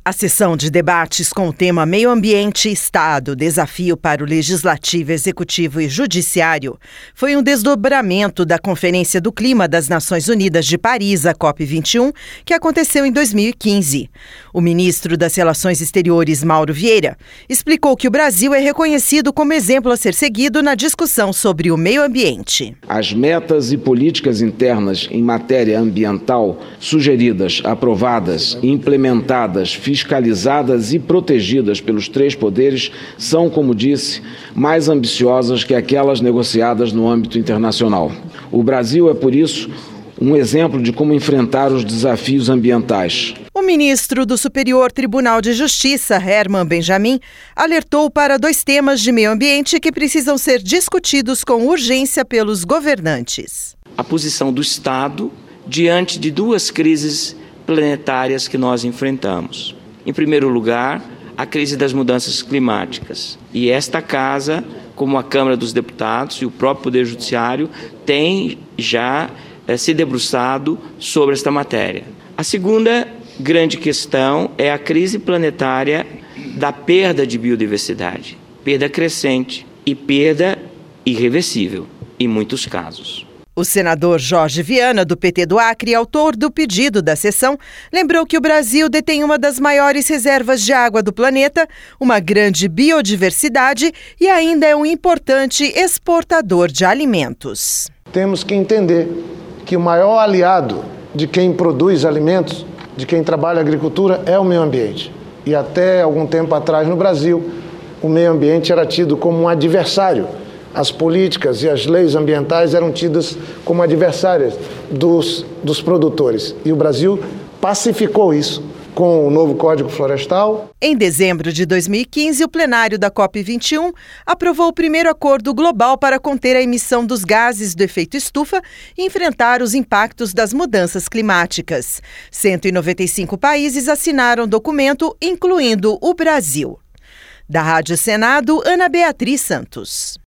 A sessão de debates com o tema Meio Ambiente e Estado, desafio para o Legislativo, Executivo e Judiciário, foi um desdobramento da Conferência do Clima das Nações Unidas de Paris, a COP21, que aconteceu em 2015. O ministro das Relações Exteriores, Mauro Vieira, explicou que o Brasil é reconhecido como exemplo a ser seguido na discussão sobre o meio ambiente. As metas e políticas internas em matéria ambiental sugeridas, aprovadas e implementadas, fiscalizadas e protegidas pelos três poderes são, como disse, mais ambiciosas que aquelas negociadas no âmbito internacional. O Brasil é, por isso, um exemplo de como enfrentar os desafios ambientais. O ministro do Superior Tribunal de Justiça, Herman Benjamin, alertou para 2 temas de meio ambiente que precisam ser discutidos com urgência pelos governantes. A posição do Estado diante de 2 crises planetárias que nós enfrentamos. Em primeiro lugar, a crise das mudanças climáticas. E esta casa, como a Câmara dos Deputados e o próprio Poder Judiciário, tem já se debruçado sobre esta matéria. A segunda grande questão é a crise planetária da perda de biodiversidade, perda crescente e perda irreversível, em muitos casos. O senador Jorge Viana, do PT do Acre, autor do pedido da sessão, lembrou que o Brasil detém uma das maiores reservas de água do planeta, uma grande biodiversidade e ainda é um importante exportador de alimentos. Temos que entender que o maior aliado de quem produz alimentos, de quem trabalha agricultura, é o meio ambiente. E até algum tempo atrás no Brasil, o meio ambiente era tido como um adversário. As políticas e as leis ambientais eram tidas como adversárias dos produtores. E o Brasil pacificou isso com o novo Código Florestal. Em dezembro de 2015, o plenário da COP21 aprovou o primeiro acordo global para conter a emissão dos gases do efeito estufa e enfrentar os impactos das mudanças climáticas. 195 países assinaram o documento, incluindo o Brasil. Da Rádio Senado, Ana Beatriz Santos.